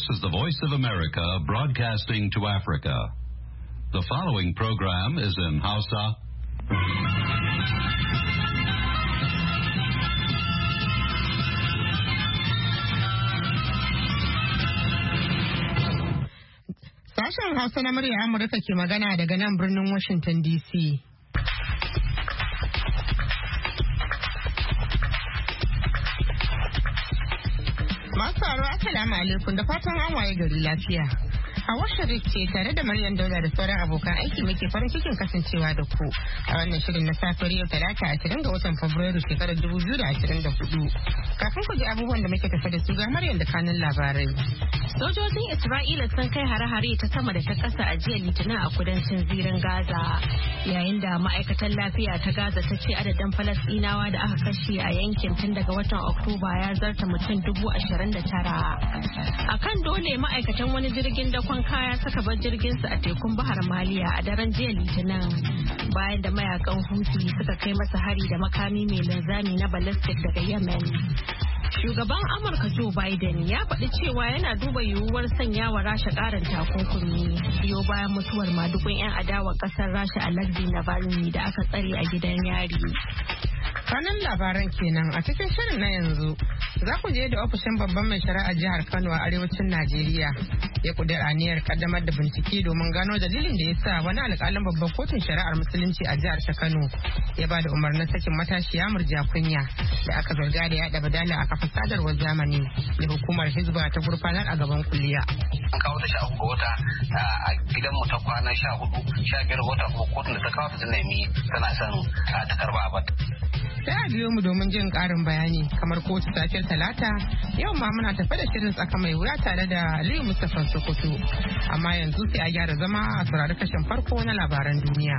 is the Voice of America broadcasting to Africa. The following program is in Hausa. Sashen Hausa na murya Amurka ke magana daga nan birnin Washington DC. Masu sauraro assalamu alaikum da fatan an waye gari lafiya. Hawa Sharif ce tare da Maryam Dauda da sauran abokan aiki muke farin cikin kasancewa da ku a wannan shirin na safiyar yau Talata 20 ga watan Fabrairu shekarar 2024. Kafin ku ji abubuwan da muke tafe da su ga Maryam da kanun labarai. Sojojin Isra'ila sun kai hare-hare ta sama da ta ƙasa a jiya Litinin a kudancin zirin Gaza, yayin da ma'aikatan lafiya ta Gaza ta ce adadin Falasɗinawa da aka kashe a yankin tun daga watan Oktoba ya zarta mutum 29,000. Akan dole ma'aikatan wani jirgin dakon kaya suka bar jirginsu a tekun Bahar Maliya a daren jiya Litinin, bayan da mayakan Houthi suka kai masa hari da makami mai linzami na ballistic daga Yemen. Shugaban Amurka Joe Biden ya faɗi cewa yana duba yiwuwar sanya wa Rasha ƙarin takunkumi biyo bayan mutuwar madugun 'yan adawa ƙasar Rasha Alexei Navalny da aka tsare a gidan yari. Kanan labaran kenan a cikin shirin na yanzu za ku je da ofishin babban mai shari'a jihar Kano a arewacin Najeriya ya kudir aniyar kaddamar da bincike domin gano dalilin da ya sa wani alƙalin babban kotun shari'ar musulunci a jihar ta Kano ya ba da umarnin sakin matashiya Murja Kunya da aka zarga da yaɗa badala a kafin sadarwar zamani da hukumar Hizba ta gurfanar a gaban kuliya. An kawo ta 13 ga wata a gidanmu ta kwana 14-15 wata kuma kotun da ta kawo ta nemi tana son ta karba abad. Sai a biyo mu domin jin karin bayani kamar kowace safiyar Talata yau ma muna tafe da shirin tsaka mai wuya tare da Aliyu Mustapha Sokoto, amma yanzu sai a gyara zama a saurari kashin farko na labaran duniya.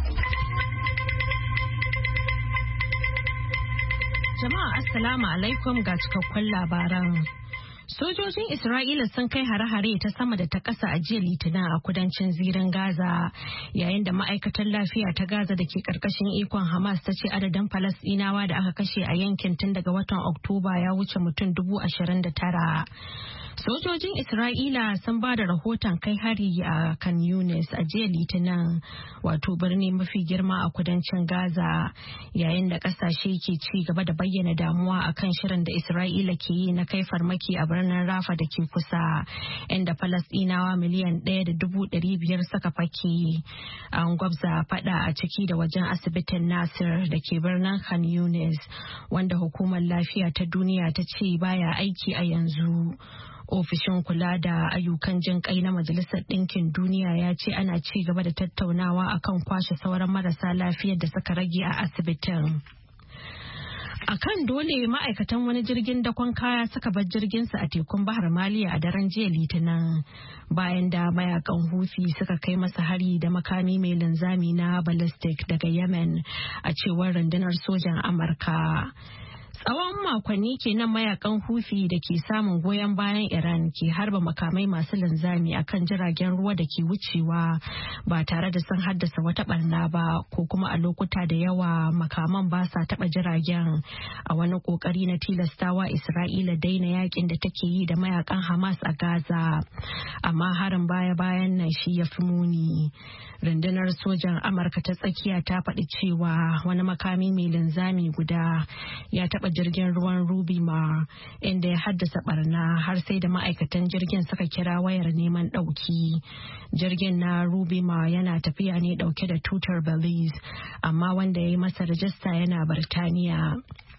Jama'a assalamu alaikum ga cikakkun labaran. Sojojin Isra'ila sun kai hare-hare ta sama da ta ƙasa a jiya Litinin a kudancin zirin Gaza, yayin da ma'aikatar lafiya ta Gaza da ke ƙarƙashin ikon Hamas ta ce adadin Falasɗinawa da aka kashe a yankin tun daga watan Oktoba ya wuce mutum 29,000. Sojojin Isra'ila sun ba da rahoton kai hari a Khan Yunis a jiya Litinin, wato birni mafi girma a kudancin Gaza, yayin da kasashe ke ci gaba da bayyana damuwa akan shirin da Isra'ila ke yi na kai farmaki a birnin Rafa da ke kusa, inda Falasɗinawa miliyan 1.500 suka fake. An gwabza fada a ciki da wajen asibitin Nasir da ke birnin Khan Yunis, wanda hukumar lafiya ta duniya ta ce baya aiki a yanzu. Ofishin kula da ayyukan jin kai na Majalisar Ɗinkin Duniya ya ce ana ci gaba da tattaunawa akan kwashe sauran marasa lafiyar da suka rage a asibitin. Akan dole ma'aikatan wani jirgin dakon kaya suka bar jirginsu a tekun Bahar Maliya a daren jiya Litinin, bayan da mayakan Houthi suka kai masa hari da makami mai linzami na ballistic daga Yemen, a cewar rundunar sojan Amurka. Tsawon makonni kenan mayakan Houthi da ke samun goyon bayan Iran ke harba makamai masu linzami akan jiragen ruwa da ke wucewa ba tare da sun haddasa wata barna ba, ko kuma a lokuta da yawa makaman ba sa taba jiragen, a wani kokari na tilastawa Isra'ila daina yakin da take yi da mayakan Hamas a Gaza. Amma harin baya-bayan nan shi ya fi muni. Rundunar sojan Amurka ta tsakiya ta faɗi cewa wani makami mai linzami guda ya taɓa jirgin ruwan Ruby Mar, inda ya haddasa barna har sai da ma'aikatan jirgin suka kira wayar neman ɗauki. Jirgin na Ruby Mar yana tafiya ne ɗauke da tutar Belize, amma wanda ya yi masa rajista yana Birtaniya.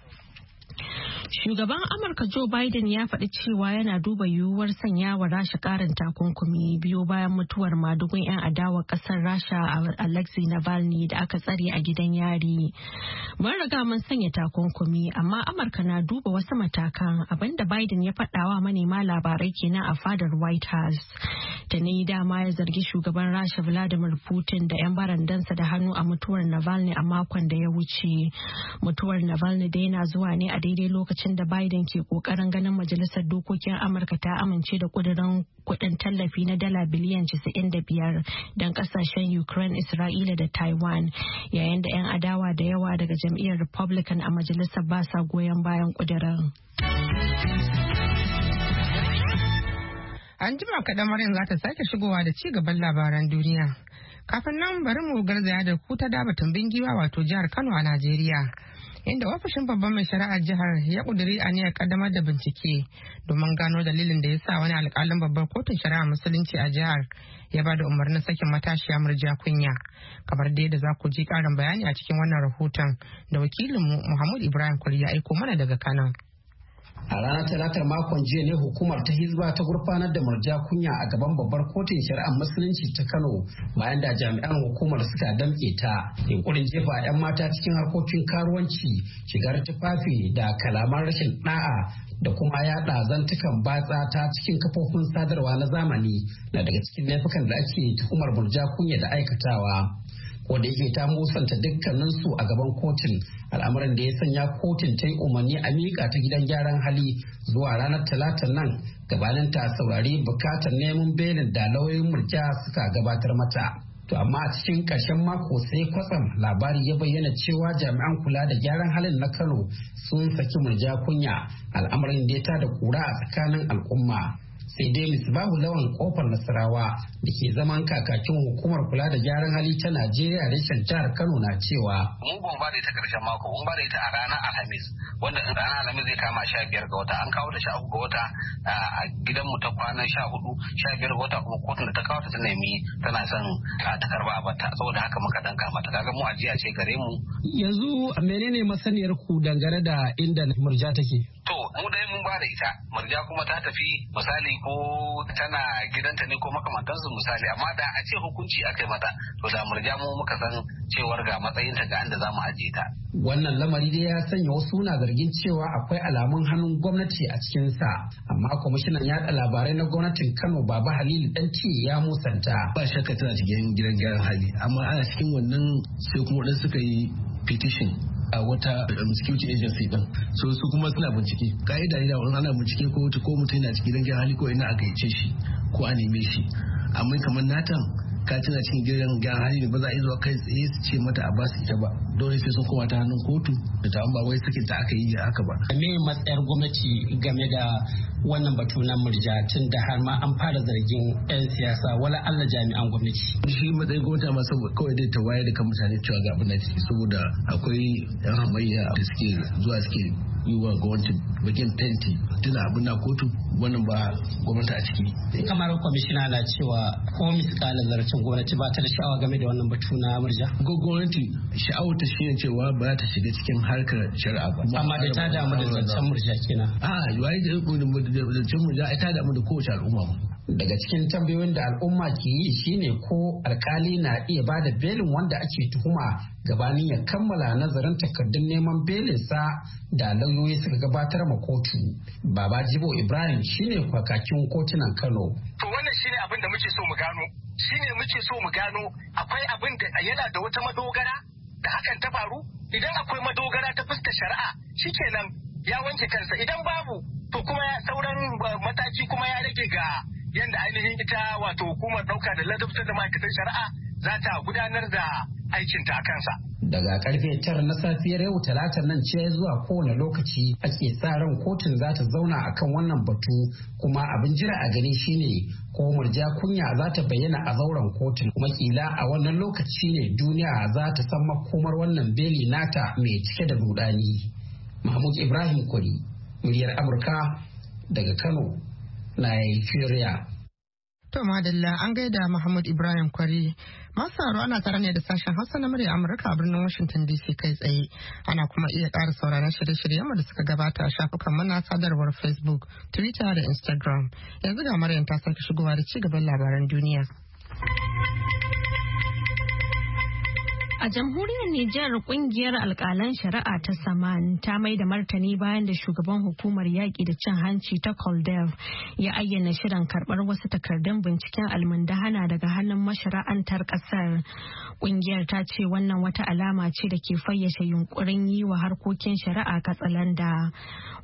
Shugaban Amurka Joe Biden ya faɗi cewa yana duba yiwuwar sanya wa Rasha ƙarin takunkumi biyo bayan mutuwar madugun 'yan adawa ƙasar Rasha Alexei Navalny da aka tsare a gidan yari. Mun riga mun sanya takunkumi, amma Amurka na duba wasu matakan, abinda Biden ya faɗawa manema labarai kenan a fadar White House. Ta ne dama ya zargi shugaban Rasha Vladimir Putin da 'yan barandansa da hannu a mutuwar Navalny a makon da ya wuce. Mutuwar Navalny da yana zuwa ne a daidai lokacin da Biden ke kokarin ganin majalisar dokokin Amurka ta amince da kudirin kudin tallafi na dala biliyan 95 don kasashen Ukraine, Isra'ila da Taiwan, yayin da 'yan adawa da yawa daga jam'iyyar Republican a majalisar ba sa goyon bayan kudirin. An jima kaɗan Maryam za ta sake shigowa da ci gaban labaran duniya. Kafin nan bari mu garzaya da ku ta daba tumbin giwa wato jihar Kano a Najeriya. Inda ofishin babban mai shari'ar jihar ya kuduri aniyar kaddamar da bincike domin gano dalilin da ya sa wani alkalin babbar kotun shari'ar musulunci a jihar ya ba da umarnin sakin matashiya Murja Kunya. Kamar dai da za ku ji karin bayani a cikin wannan rahoton da wakilinmu Muhammad Ibrahim Kwari ya aiko mana daga Kano. A ranar talatar makon jiya ne hukumar ta Hizba ta gurfanar da Murja Kunya a gaban babbar kotun shari'ar musulunci ta Kano bayan da jami'an hukumar suka damƙe ta yunkurin jefa 'yan mata cikin harkokin karuwanci, shigar tufafi da kalaman rashin da'a da kuma yaɗa zantukan batsa ta cikin kafofin sadarwa na zamani na daga cikin laifukan da ake tuhumar Murja Kunya da aikatawa. Ko da yake ta musanta dukkaninsu a gaban kotun, al'amuran da ya sanya kotun ta yi umarni a miƙa ta gidan gyaran hali zuwa ranar talatan nan gabanin ta saurari bukatar neman belin da lauyoyin Murja suka gabatar mata. To amma a cikin ƙarshen mako sai kwatsam labari ya bayyana cewa jami'an kula da gyaran halin na Kano sun saki Murja Kunya, al'amarin da ya tada kura a tsakanin al'umma. Sai dai Misbahu Lawan Kofar Nasarawa da ke zaman kakakin hukumar kula da gyaran hali ta Najeriya reshen jihar Kano na cewa mun ba da ita karshen mako, mun ba da ita a ranar Alhamis, wanda ranar Alhamis zai kama 15 ga wata, an kawo da 13 ga wata a gidanmu ta kwana 15 ga wata kuma kotun da ta kawo ta nemi tana son ta karba a bata, saboda haka muka danka mata. Kaga mu ajiya ce gare mu. Yanzu menene masaniyar ku dangane da inda Murja take? To mu dai mun ba da ita, Murja kuma ta tafi misali ko tana gidanta ne ko makamantansu misali, amma da a ce hukunci aka yi mata to da Murja mu muka san cewar ga matsayinta ga inda za mu ajiye ta. Wannan lamari dai ya sanya wasu na zargin cewa akwai alamun hannun gwamnati a cikinsa, amma kwamishinan yaɗa labarai na gwamnatin Kano Baba Halilu Danci ya musanta. Ba shakka tana cikin gidan gyaran hali, amma ana cikin wannan sai kuma waɗansu suka yi petition a wata security agency din, so su kuma suna bincike. Ka'ida ne da wani ana bincike ko mutum yana cikin gidan hali ko ina a gaice shi ko a neme shi, amma kamar natan ka tana cikin gidan gyaran hali ne ba za a yi zuwa kai tsaye su ce mata a ba su ita ba, dole sai sun koma ta hannun kotu da ta ba wai sakin ta aka yi haka ba. Me matsayar gwamnati game da wannan batu na Murja tun da har ma an fara zargin 'yan siyasa wala Allah jami'an gwamnati? Shi matsayin gwamnati ma saboda kawai dai ta wayar da kan mutane cewa ga abin da ciki, saboda akwai 'yan hamayya da suke zuwa suke yi wa gwamnati bakin fenti tuna abin na kotu, wannan ba gwamnati a ciki. Kamar kwamishina na cewa ko misalin zarafin gwamnati ba ta da sha'awa game da wannan batu na Murja? Gwamnati sha'awar ta shine cewa ba ta shiga cikin harkar shari'a ba. Amma da ta damu da zancen Murja kenan. Yayi da zancen Murja ai ta damu da kowace al'umma ba. Daga cikin tambayoyin da al'umma ke yi shine ko alkali na iya ba da belin wanda ake tuhuma gabanin ya kammala nazarin takardun neman belinsa da lauyoyi suka gabatar ma kotu. Baba Jibo Ibrahim shine kwakakin kotunan Kano. To wannan shine abin da muke so mu gano. Shine muke so mu gano akwai abin da yana da wata madogara da hakan ta faru. Idan akwai madogara ta fuskar shari'a shikenan ya wanke kansa, idan babu to kuma sauran mataki kuma ya rage ga yanda ainihin ita wato hukumar ɗauka da ladabtar da ma'aikatan shari'a za ta gudanar da aikinta a kansa. Daga karfe 9 na safiyar yau talata nan ce zuwa kowane lokaci ake sa ran kotun za ta zauna akan wannan batu, kuma abin jira a gani shine ko Murja Kunya za ta bayyana a zauren kotun, kuma kila a wannan lokaci ne duniya za ta san makomar wannan beli nata mai cike da rudani. Mahmud Ibrahim Kwari, muryar Amurka daga Kano, Nigeria. To madalla an gaida Muhammad Ibrahim Kwari. Masu haro ana tare ne da sashen Hausa na murya Amurka a birnin Washington DC kai tsaye. Ana kuma iya ƙara sauraron shirye-shiryen da suka gabata a shafukan mana sadarwar Facebook, Twitter da Instagram. Yanzu ga Maryam ta sake shigowa da ci gaban labaran duniya. A jamhuriyar Nijar kungiyar alkalan shari'a ta Saman ta mai da martani bayan da shugaban hukumar yaƙi da cin hanci ta Koldev ya ayyana shirin karɓar wasu takardun binciken almundahana daga hannun mashara'antar ƙasar. Kungiyar ta ce wannan wata alama ce da ke fayyace yunkurin yi wa harkokin shari'a katsalanda.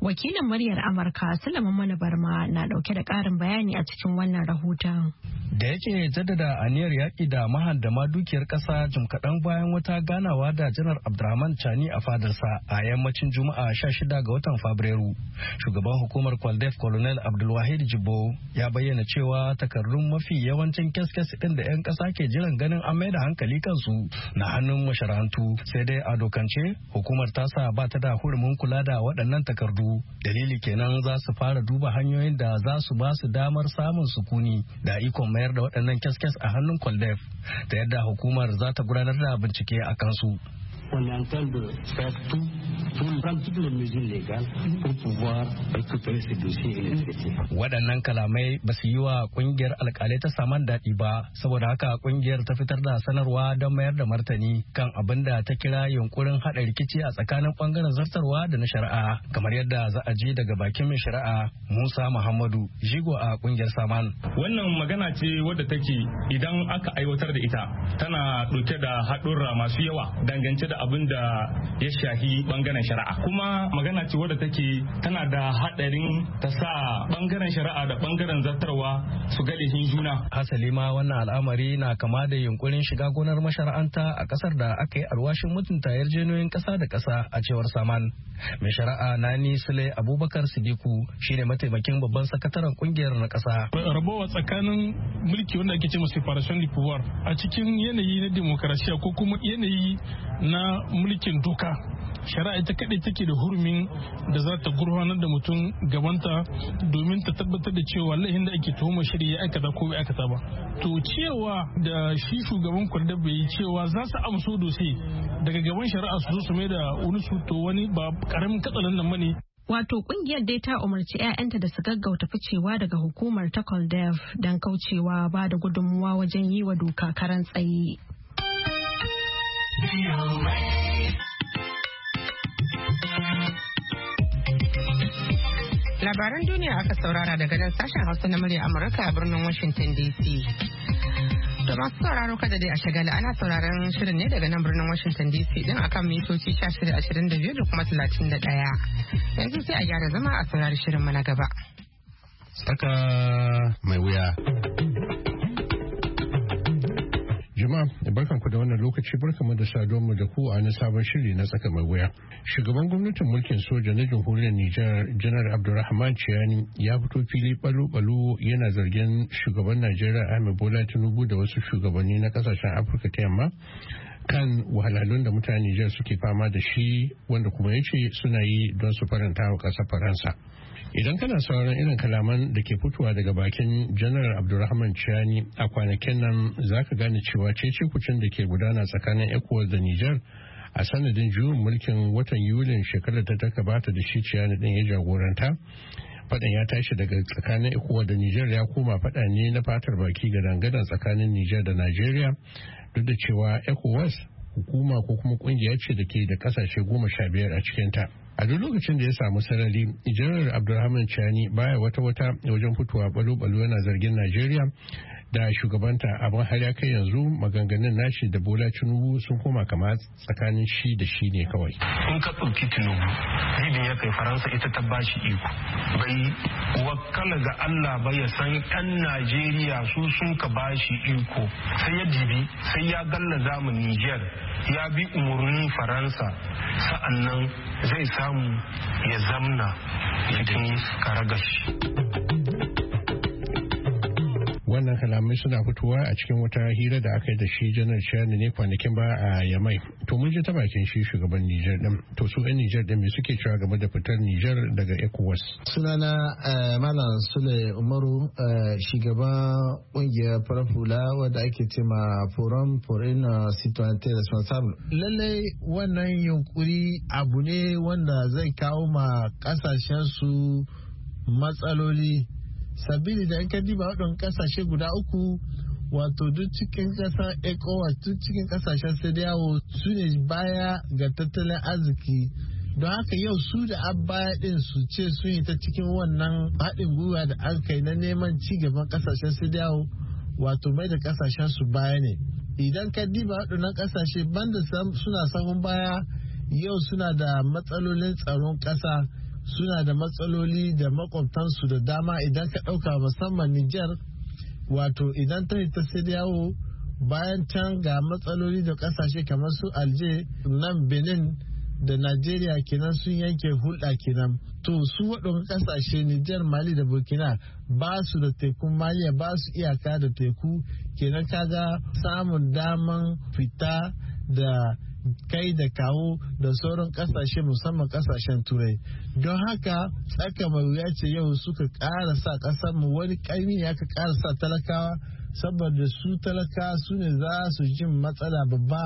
Wakilin muryar Amurka Sulaiman Mana Barma na dauke da karin bayani a cikin wannan rahoton. Da yake jaddada aniyar yaƙi da mahandama dukiyar ƙasa jim kaɗan bayan wata ganawa da janar Abdurrahman Chani a fadarsa a yammacin Juma'a 16 ga watan Fabrairu. Shugaban hukumar Kwaldef Colonel Abdulwahid Jibo ya bayyana cewa takardun mafi yawancin kes-kes ɗin da 'yan ƙasa ke jiran ganin an maida hankali kansu na hannun masharantu. Sai dai a dokance hukumar tasa ba ta da hurumin kula da waɗannan takardu. Dalili kenan za su fara duba hanyoyin da za su ba su damar samun sukuni da ikon mayar da waɗannan kes-kes a hannun Kwaldef ta yadda hukumar za ta gudanar da bincike a kansu. On est en train de faire tout pour prendre toutes les mesures légales pour pouvoir récupérer ces dossiers et les traiter. Waɗannan kalamai ba su yi wa ƙungiyar alƙalai ta saman daɗi ba, saboda haka ƙungiyar ta fitar da sanarwa don mayar da martani kan abin da ta kira yunkurin haɗa rikici a tsakanin ɓangaren zartarwa da na shari'a, kamar yadda za a ji daga bakin mai shari'a Musa Muhammadu, jigo a ƙungiyar Saman. Wannan magana ce wadda take idan aka aiwatar da ita tana ɗauke da haɗurra masu yawa dangance da abin da ya shafi bangaren shari'a, kuma magana ce wadda take tana da hadarin ta sa bangaren shari'a da bangaren zartarwa su ga laifin juna. Hasali ma wannan al'amari na kama da yunkurin shiga gonar mashara'anta a kasar da aka yi alwashin mutunta yarjejeniyoyin kasa da kasa a cewar Saman. Mai shari'a Nani Sule Abubakar Sidiku shine mataimakin babban sakataren kungiyar na kasa. Rabawa tsakanin mulki wanda ake cewa separation du pouvoir a cikin yanayi na demokarasiya ko kuma yanayi na mulkin doka, shari'a ita kadai take da hurumin da za ta gurfanar da mutum gabanta domin ta tabbatar da cewa laifin da ake tuhumar shari'a ya aikata ko bai aikata ba. To cewa da shi shugaban Kwaldef bai yi cewa za su amso dose daga gaban shari'a su zo su mai da wani su to wani ba karamin katsalan nan bane. Wato kungiyar dai ta umarci 'ya'yanta da su gaggauta ficewa daga hukumar ta Kwaldef don kaucewa ba da gudunmuwa wajen yi wa doka karan tsaye. Labaran duniya aka saurara daga nan sashen Hausa na murya Amurka a birnin Washington DC. Da masu sauraro kada dai a shagala ana sauraron shirin ne daga nan birnin Washington DC din akan mitoci 1622 da kuma 31. Yanzu sai a gyara zama a saurari shirin mana gaba. Saka mai wuya. Jama'a barkanku da wannan lokaci barkanmu da saduwarmu da ku a wani sabon shiri na tsaka mai wuya. Shugaban gwamnatin mulkin soja na jamhuriyar Nijar Janar Abdulrahman Chiani ya fito fili balo-balo yana zargin shugaban Najeriya Ahmed Bola Tinubu da wasu shugabanni na kasashen Afirka ta yamma kan wahalhalun da mutanen Nijar suke fama da shi wanda kuma ya ce suna yi don su faranta wa ƙasar Faransa. Idan kana sauran irin kalaman da ke fitowa daga bakin janar Abdulrahman Chiani a kwanakin nan za ka gane cewa cece kucin da ke gudana tsakanin ECOWAS da Nijar a sanadin juyin mulkin watan Yulin shekarar ta gabata da shi Chiani din ya jagoranta. Fadan ya tashi daga tsakanin ECOWAS da Nijar ya koma fada ne na fatar baki ga dangadan tsakanin Nijar da Najeriya, duk da cewa ECOWAS hukuma ko kuma kungiya ce da ke da kasashe 15 a cikinta. A duk lokacin da ya samu sarari, janar Abdulrahman Chiani baya wata wajen fitowa balo-balo yana zargin Najeriya da shugabanta, abin har ya kai yanzu maganganun nashi da Bola Tinubu sun koma kama tsakanin shi da shi ne kawai. In ka ɗauki Tinubu, ribin ya kai Faransa ita ta bashi iko. Bai wakala ga Allah ba ya san 'yan Najeriya su sun ka bashi iko. Sai ya dibi, sai ya gallaza mu Niger, ya bi umarnin Faransa, sa'annan zai samu ya zamna cikin karagashi. Wannan kalamai suna fitowa a cikin wata hira da aka yi da shi janar Chiani ne kwanakin ba a Yamai. To mun ji ta bakin shi shugaban Nijar din. To su 'yan Nijar din me suke cewa game da fitar Nijar daga ECOWAS? Sunana Malam Sule Umaru, shugaban kungiyar farafula wadda ake ce ma Forum for Citoyenneté Responsable. Lallai wannan yunkuri abu ne wanda zai kawo ma kasashen su matsaloli. Sabili da in ka diba waɗannan ƙasashe guda uku, wato duk cikin ƙasar ECOWAS, duk cikin ƙasashen CEDEAO su ne baya ga tattalin arziki. Don haka yau su da baya ɗin su ce sun yi ta cikin wannan haɗin gwiwa da an kai na neman ci gaban ƙasashen CEDEAO, wato mai da ƙasashen su baya ne. Idan ka diba waɗannan ƙasashe banda suna sahun baya, yau suna da matsalolin tsaron ƙasa, suna da matsaloli da makwabtansu da dama idan ka ɗauka musamman Nijar wato idan ta sai da yawo bayan can ga matsaloli da ƙasashe kamar su Alje nan Benin da Najeriya kenan sun yanke hulɗa kenan. To su waɗanda ƙasashe Nijar, Mali da Burkina ba su da tekun Maliya ba su iyaka da teku kenan kaga samun daman fita da kai da kawo da sauran ƙasashe musamman ƙasashen turai. Don haka tsaka mai wuya ce yau suka ƙara sa ƙasar mu wani ƙarni ya ka ƙara sa talakawa saboda su talakawa su ne za su jin matsala babba.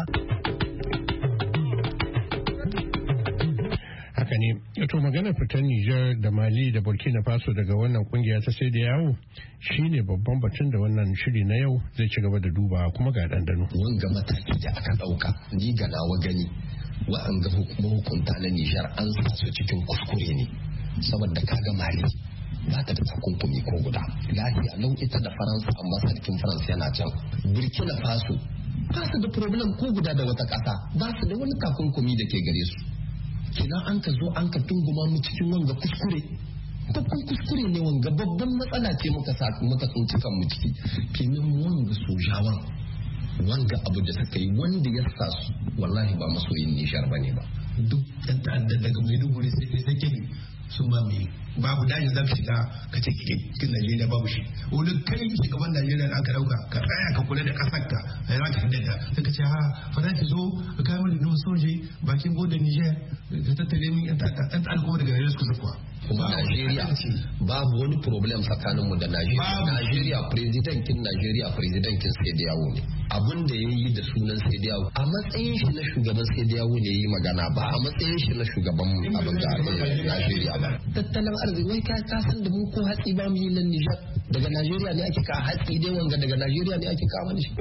Haka ne, to magana fitar Nijar da Mali da Burkina Faso daga wannan kungiya ta sai da yawo shine babban batun da wannan shiri na yau zai ci gaba da duba kuma ga dandano. Wanga mataki da aka dauka ni ga nawa gani wa'anga hukunta na Nijar an sa su cikin kuskure ne saboda kaga Mali ba ta da takunkumi ko guda. Lafiya lau ita da Faransa amma sarkin Faransa yana can. Burkina Faso ba su da problem ko guda da wata ƙasa ba su da wani takunkumi da ke gare su. Kina an ka zo an ka tunguma mu cikin wanga kuskure babban kuskure ne wanga babban matsala ce muka tsinci kan mu ciki kenan wanga sojawan wanga abu da suka yi wanda ya sa su wallahi ba masoyin Nijar bane ba duk ɗan ta'adda daga Maiduguri sai ke sun ba mai babu dajin za ka shiga ka ce cikin Najeriya babu shi wani kai shugaban Najeriya da aka dauka ka tsaya ka kula da kasar ka a yana ka daga sai ka ce ha fara ki zo ka kai mini nuwan soje bakin bodin Niger ka tattare min yan ta'adda kuma daga Najeriya suka zakuwa kuma Najeriya babu wani problem tsakaninmu da Najeriya presidentin Najeriya presidentin sai da yawo ne abin da ya yi da sunan sai da yawo a matsayin shi na shugaban sai da yawo ne ya yi magana ba a matsayin shi na shugaban abin da Najeriya ba tattalin arziki wai ka san da mu ko hatsi ba mu yi nan Nijar daga Najeriya ne ake ka hatsi dai wanga daga Najeriya ne ake kawo shi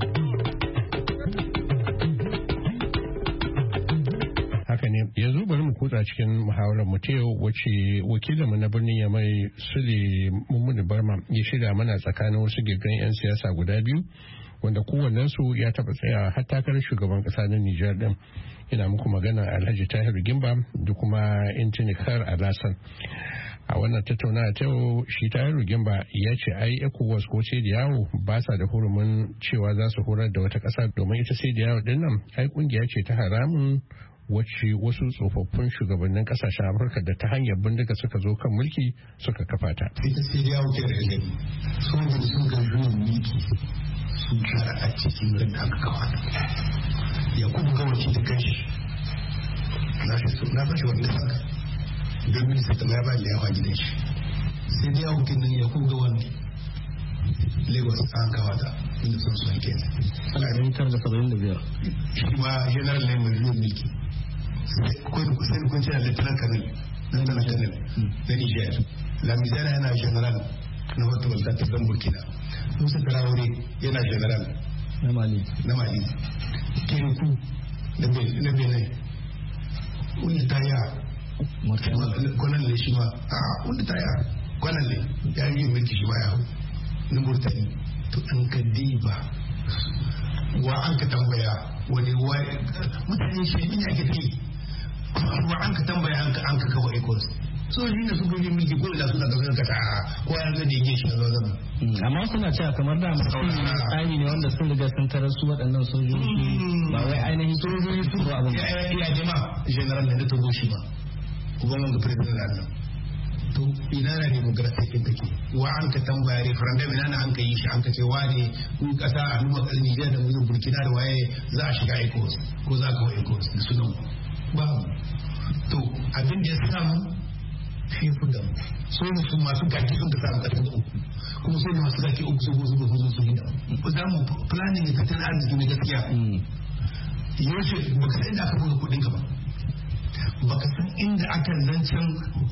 yanzu bari mu kutsa cikin muhawarar mu ta yau wacce wakilinmu na birnin Yamai Sule Mummuni Barma ya shirya mana tsakanin wasu gigan 'yan siyasa guda biyu wanda kowannensu ya taɓa tsaya har takarar shugaban ƙasa na Nijar din. Ina muku magana Alhaji Tahiru Gimba da kuma Intinikar Alasan. A wannan tattaunawa ta yau shi Tahiru Gimba ya ce ai ECOWAS ko sai da yawo ba sa da hurumin cewa za su horar da wata ƙasa domin ita sai da yawo din nan ai kungiya ce ta haramun wacce wasu tsofaffin shugabannin kasashen Afirka da ta hanyar bindiga suka zo kan mulki suka kafa ta. Ita sai da yawo ke da gani sojin sun ga juyin mulki sun kara a cikin ran da aka kafa ta. Ya kuma ga wacce ta kai na fashi wanda saka don minista ta ya ba da yawa gidan shi. Sai da yawo kenan ya kuma ga wani Lagos an kafa ta inda sun so yake ne. Ana 1975. Shi ma general ne mai juyin mulki. Sai kun ce da lieutenant colonel na Niger la misera yana general na wata wanda ta dan Burkina Musa Traore yana general na Mali Kirikou na Benin wanda ta ya kwanan ne shi ma wanda ta ya kwanan ne ya yi mulki shi ma ya hau na Murtani to an ka diba wa an ka tambaya wani mutane shi ne ake tafi wa an ka tambaya an ka kawo ecos so shi ne su gudun mulki ko ila suna kasar kasa ko ya zai dige shi a zama amma suna cewa kamar da tsari ne wanda sun riga sun tarar su waɗannan sojoji ba wai ainihin sojoji su ba abin ya jama general ne da ta zo shi ba kuma mun ga president Allah to ina na demokrasi kin take wa an ka tambaya referendum ina na an ka yi shi an ka ce wane ku kasa a numa Niger da mu Burkina da waye za a shiga ecos ko za ka wa ecos da sunan babu to abin da ya samu shi fi da so ne su masu gaki sun da samu ƙasar da uku kuma so ne masu gaki uku su su gida za mu planning da tattalin arziki na gaskiya yaushe baka san inda aka buga kuɗin ka ba baka san inda aka zancen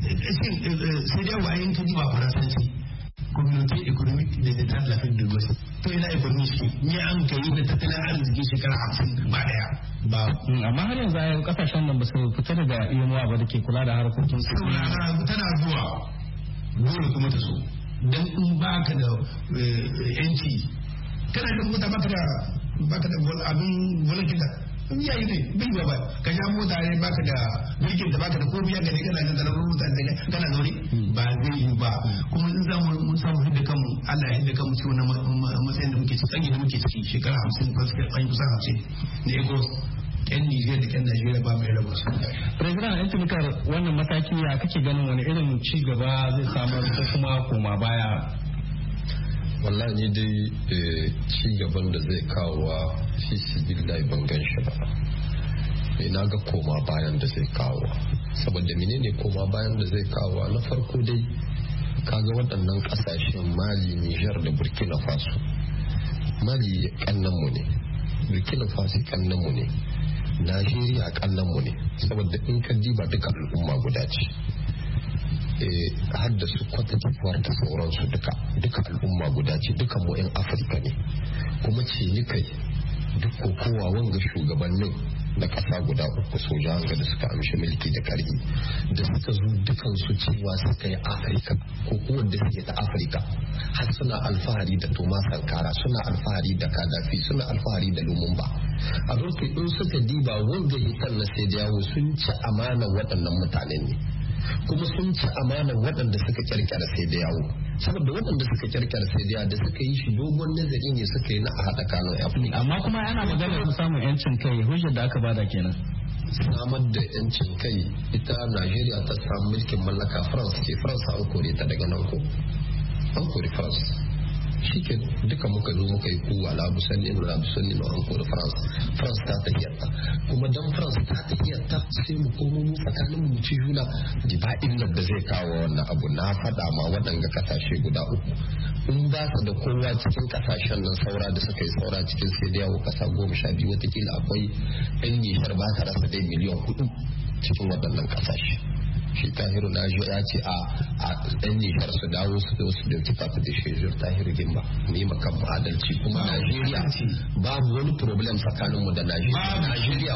sai dai wayan ka ji ba faransanci community economic da ta lafiyar da gwasi to ina economic shi ne an kai da tattalin arziki shekara 50 ba daya ba amma har yanzu ayyukan kasashen nan ba su fita daga iyamuwa ba da ke kula da harkokin su tana zuwa dole kuma ta so dan in baka da yanci kana da kuma baka da abin walakin da ya yi ne bai ba ka sha mota ne baka da birkin da baka da komai ya gani kana da rubuta da kana zaune ba zai yi ba kuma in zamu mun samu hidda kanmu Allah ya hidda kanmu cikin wannan matsayin da muke ciki da muke ciki shekara 50 plus an yi kusan 50 ne ego yan Nijar da yan Najeriya ba mai raba su. President Antinikar wannan mataki ya kake ganin wani irin ci gaba zai samar ko kuma koma baya? Wallahi ni dai ci gaban da zai kawo fi sibillahi ban gan shi ba. Ina ga koma bayan da zai kawo. Saboda menene koma bayan da zai kawo? Na farko dai kaga waɗannan ƙasashen Mali, Nijar da Burkina Faso. Mali kannanmu ne, Burkina Faso kannanmu ne, Najeriya kannanmu ne, saboda in ka diba duka al'umma guda ce. Har da su kwata kifuwar da sauransu duka al'umma guda ce, duka mu 'yan Afirka ne. Kuma ce ni kai duk kowa wanga shugabannin na ƙasa guda uku soja da suka amshi mulki da ƙarfi da suka zo dukansu cewa suka yi Afirka ko kowanne suke ta Afirka har suna alfahari da Thomas Sankara, suna alfahari da Gaddafi, suna alfahari da Lumumba. A lokacin in suka diba wanga hitar na sai da yawo sun ci amanar waɗannan mutanen ne, kuma sun ci amanar waɗanda suka kirkira sai da yawo, saboda waɗanda suka kirkira sai da yawo da suka yi shi dogon nazari ne suka yi na a haɗa kanun Afirka. Amma kuma yana maganar su samun yancin kai, hujjar da aka bada kenan. Samar da yancin kai ita Najeriya ta samu mulkin mallaka France ke France an kore ta daga nan ko an kore France shi ke duka muka zo muka yi kowa labu sanni na an kore France ta tahiyarta kuma dan France ta tahiyarta sai mu komo mu tsakanin mu ci juna ba illar da zai kawo wannan abu. Na faɗa ma waɗanga kasashe guda uku in ba su da kowa cikin kasashen nan saura da suka yi saura cikin sai da yawo kasa 12 watakila akwai yan Nijar ba ta rasa dai miliyan 4 cikin waɗannan kasashe. Shi Tahiru na ya ce a yan Nijar su dawo su dauki kafin da shejur Tahiru Gimba ne makan adalci kuma Najeriya babu wani problem tsakaninmu da Najeriya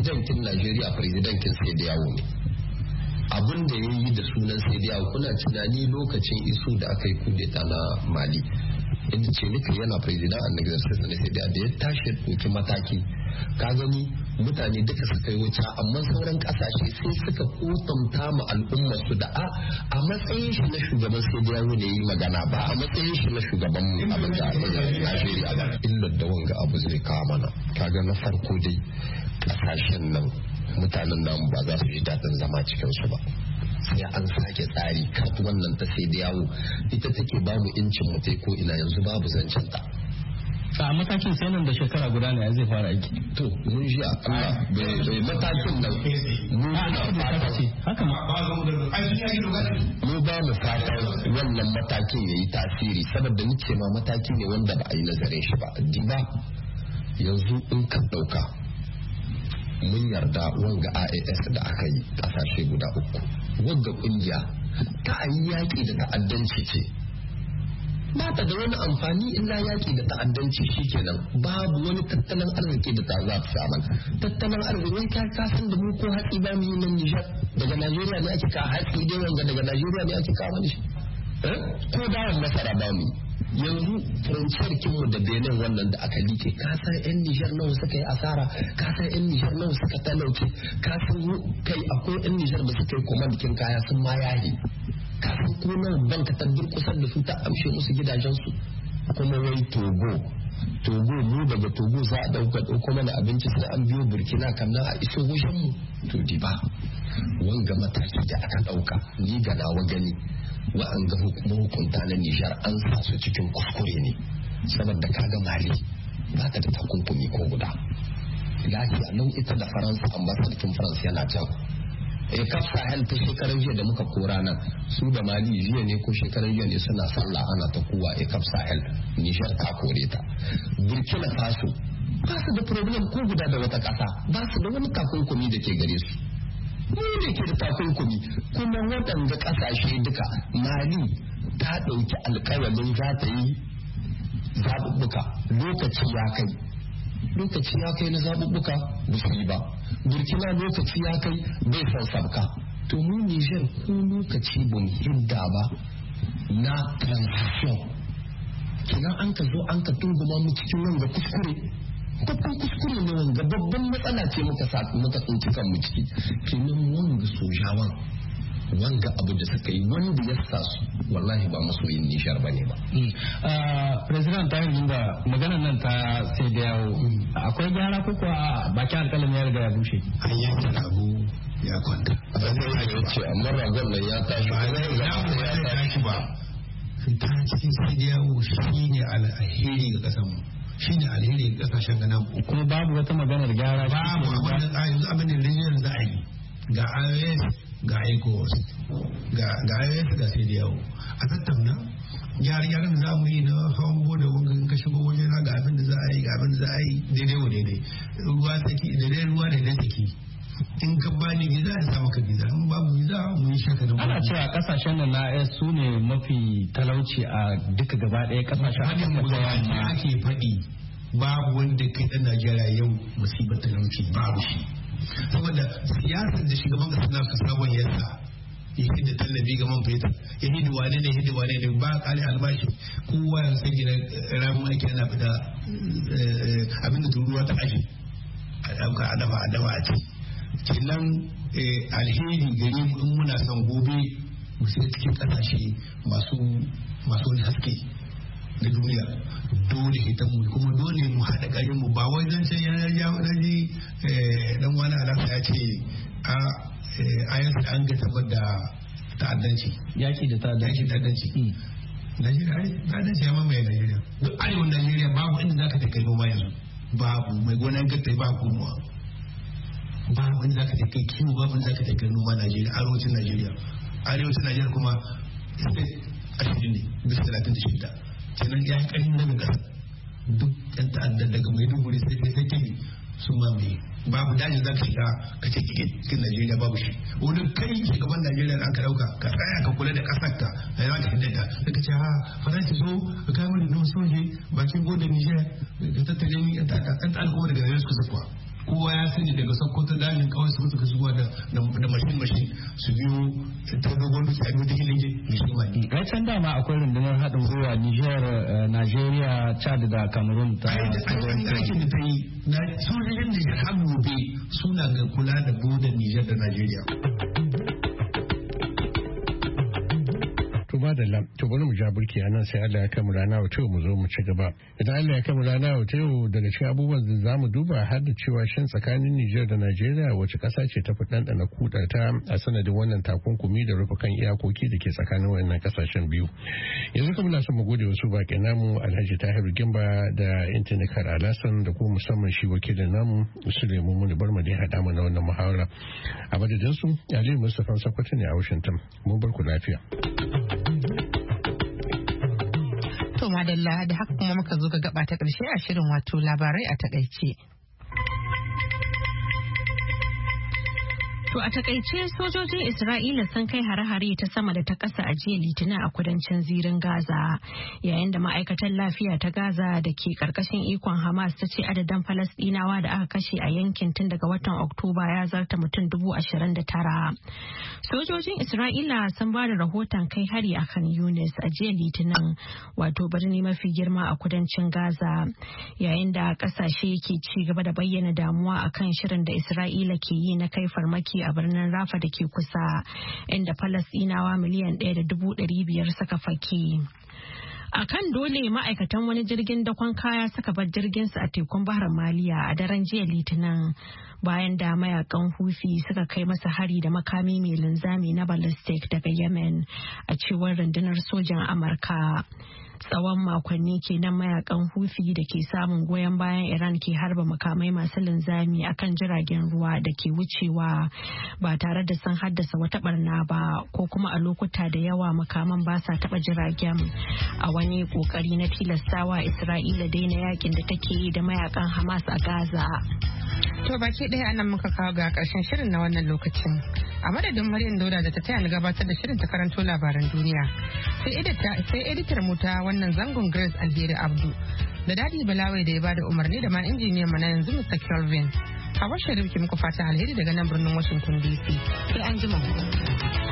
presidentin sai da yawo ne. Abin da ya yi da sunan sai da yawo kuna tunani lokacin iso da aka yi kudeta na Mali inda ce nika yana president an exercise na sai da ya tashi ɗauki mataki ka gani mutane duka suka yi wuce amma sauran kasashe sai suka kotamta ma al'ummar su da a matsayin shi na shugaban sai da yawo ne yi magana ba a matsayin shi na shugaban abin da Najeriya ba. Illar da wanga abu zai kawo mana kaga na farko dai kasashen nan mutanen namu ba za su ji daɗin zama cikin su ba. Sai an sake tsari kar wannan ta sai da yawo ita take ba mu incin mu ko ina yanzu babu zancen ta. A matakin sai nan da shekara guda ne zai fara aiki. To mun ji Allah bai matakin nan mu fata ce haka mu ba mu fata wannan matakin yayi tasiri saboda ni ce ma mataki ne wanda ba a yi nazarin shi ba. Diba yanzu in ka dauka mun yarda wanga AAS da aka yi kasashe guda uku wanga kungiya ta yi yaki da ta'addanci ce ba ta da wani amfani illa yaki da ta'addanci shikenan babu wani tattalin arziki da ta za ta samu tattalin arziki ka san da mu ko hatsi ba mu yi nan Nijar daga Najeriya ne ake ka hatsi dai wanga daga Najeriya ne ake kawo shi ko dawon masara ba mu yanzu furanciyar kinmu da Benin wannan da aka like ka san yan Nijar nawa suka yi asara ka san yan Nijar nawa suka talauke ka san kai akwai yan Nijar da suka yi komandikin kaya sun ma yayi kafin kuma banka ta durkusar da su ta amshe musu gidajensu kuma wai Togo mu daga Togo za a dauko mana abinci sai an biyo Burkina kannan a iso wajen mu to di ba wanga mataki da aka dauka ni ga nawa gani wa'anga hukunta na Nijar an sa su cikin kuskure ne saboda kaga Mali ba ta da takunkumi ko guda lafiya nan ita da Faransa ambasadatin Faransa yana can kaf Sahel ta shekarar jiya da muka kora nan su da Mali jiya ne ko shekarar jiya ne suna sallah ana ta kowa kaf Sahel Nijar ta kore ta. Burkina Faso ba su da problem ko guda da wata kasa ba su da wani takunkumi da ke gare su mu ne ke da takunkumi kuma waɗanda ƙasashe duka Mali ta ɗauki alƙawarin za ta yi zaɓuɓɓuka lokaci ya kai na zaɓuɓɓuka ba su yi ba. Burkina lokaci ya kai bai san sabka to mu Nijar ko lokaci ban hidda ba na transition kina an ka zo an ka tunguma mu cikin wanga kuskure babban kuskure ne wanga, babban matsala ce muka tsinci kanmu ciki. Kenan wanga sojawan wanga abu da suka yi wanda ya sa su wallahi ba masoyin Nijar ba ne ba. President ta yi da maganar nan ta sai da yawo akwai gyara ko kuwa bakin alƙalin ya riga ya bushe. An yanke rago ya kwanta. Amma ragon nan ya tashi. Ba zai tashi ba. Fita cikin sai da yawo shi ne alheri ga ƙasar mu. Shi ne alheri ga ƙasashen ganan. Kuma babu wata maganar gyara. Babu abin da rijiyar za a yi. Ga IOS ga ECOWAS ga IOS ga sai da yawo a tattauna gyare-gyaren za mu yi na hawan boda wanga in ka shigo waje na ga abin da za a yi ga abin da za a yi daidai wa daidai ruwa saki daidai ruwa daidai saki in ka bani visa ya samu ka visa in babu visa mu yi shaka da ana cewa kasashen da na AS su ne mafi talauci a duka gaba ɗaya kasashen hadin mu da ake faɗi babu wanda kai ɗan Najeriya yau musibar talauci babu shi saboda siyasar da shugaban kasa na su sabon yasa ya hidda tallafi ga man fetur ya hidda wane ne ba kare albashi kowa ya san gidan ramin aiki yana fita abinda turuwa ta aji a dauka a dafa a ci kenan alheri gare mu in muna son gobe mu sai cikin kasashe masu wani haske na duniya dole hitan mu kuma dole mu haɗa ƙarin mu ba wai zan ce ya wani dan wani alasa ya ce a yanzu an ga tabbar da ta'addanci yaki da ta'addanci Najeriya ta'addanci ya mamaye Najeriya duk arewan Najeriya babu inda zaka ta kai noma yanzu babu mai gonan gatta ba komowa babu inda zaka ta kai kiwo babu inda zaka ta kai noma Najeriya arewacin Najeriya kuma state 20 ne bisa 36 kenan ya yi ƙarfin daga ƙasa duk ɗan ta'addar daga Maiduguri sai kiri sun mamaye babu daji za ka shiga ka ce cikin Najeriya babu shi wani kai shugaban Najeriya da aka ɗauka ka tsaya ka kula da ƙasar ka da yawa ka hiddata daga ce ha faransa so ka kai wani don soje bakin godon Nijar ka tattale ni ɗan ta'addar kuma daga Najeriya suka zakuwa kowa ya sani daga Sokoto dajin kawai su suka shigo da mashin su biyo ta dogon dutse a biyu ta hilinge mai shi ma ni. Can dama akwai rundunar haɗin gwiwa Niger, Nigeria, Chad da Cameroon ta. Aikin da ta yi na sojojin Niger har gobe suna ga kula da bodan Niger da Nigeria. To bari mu ja burki a nan sai Allah ya kai mu rana wata mu zo mu ci gaba. Idan Allah ya kai mu rana wata yau daga cikin abubuwan da za mu duba har da cewa shin tsakanin Nijar da Najeriya wace ƙasa ce ta fi ɗanɗana kudata a sanadin wannan takunkumi da rufe kan iyakoki da ke tsakanin wannan ƙasashen biyu. Yanzu kuma muna son mu gode wasu baƙi namu Alhaji Tahiru Gimba da Intinikar Alasan da kuma musamman shi wakilin namu Suleiman Muni Barma da ya haɗa mana wannan muhawara. A madadin su Aliyu Mustapha Sakwato ne a Washington. Mun bar ku lafiya. To madalla da haka kuma muka zo ga gaba ta ƙarshe a shirin wato labarai a takaice. To a takaice sojojin Isra'ila sun kai hare-hare ta sama da ta ƙasa a jiya Litinin a kudancin zirin Gaza, yayin da ma'aikatar lafiya ta Gaza da ke ƙarƙashin ikon Hamas ta ce adadin Falasɗinawa da aka kashe a yankin tun daga watan Oktoba ya zarta mutum 29,000. Sojojin Isra'ila sun ba da rahoton kai hari a Khan Yunis a jiya Litinin, wato birni mafi girma a kudancin Gaza, yayin da ƙasashe ke ci gaba da bayyana damuwa akan shirin da Isra'ila ke yi na kai farmaki a birnin Rafa da ke kusa, inda Falasɗinawa miliyan 1.500 suka fake. A kan dole ma'aikatan wani jirgin dakon kaya suka bar jirginsu a tekun Bahar Maliya a daren jiya Litinin bayan da mayakan Houthi suka kai masa hari da makami mai linzami na ballistic daga Yemen, a cewar rundunar sojan Amurka. Tsawon makonni kenan mayakan Houthi da ke samun goyon bayan Iran ke harba makamai masu linzami akan jiragen ruwa da ke wucewa ba tare da sun haddasa wata barna ba, ko kuma a lokuta da yawa makaman ba sa taba jiragen, a wani kokari na tilastawa Isra'ila daina yakin da take yi da mayakan Hamas a Gaza. To baki ɗaya anan muka kawo ga ƙarshen shirin na wannan lokacin. A madadin Maryam Dauda da ta taya ni gabatar da shirin ta karanto labaran duniya. Sai editar mu ta wannan zangon Grace Alheri Abdu. Da Dadi Balawai da ya bada umarni da ma injiniyan mu na yanzu Mr. Kelvin. Hawa Sharif ke muku fatan alheri daga nan birnin Washington DC. Sai an jima.